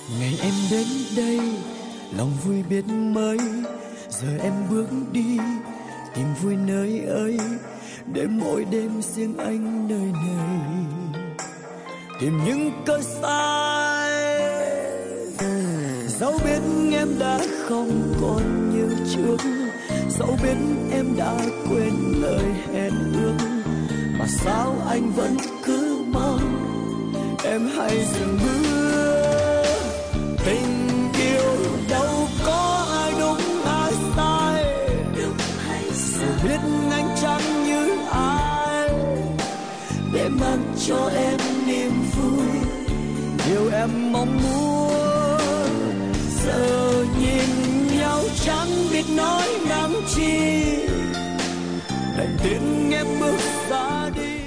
Ngày em đến đây lòng vui biết mấy, giờ em bước đi tìm vui nơi ấy, để mỗi đêm riêng anh nơi này tìm những cơn say. Dẫu biết em đã không còn như trước, dẫu biết em đã quên lời hẹn ước, mà sao anh vẫn cứ mong em hãy dừng bước. Tình yêu đâu có ai đúng ai sai, dù biết anh chẳng như ai, để mang cho em niềm vui điều em mong muốn. Giờ nhìn nhau chẳng biết nói năng chi, đành tin em bước ra đi.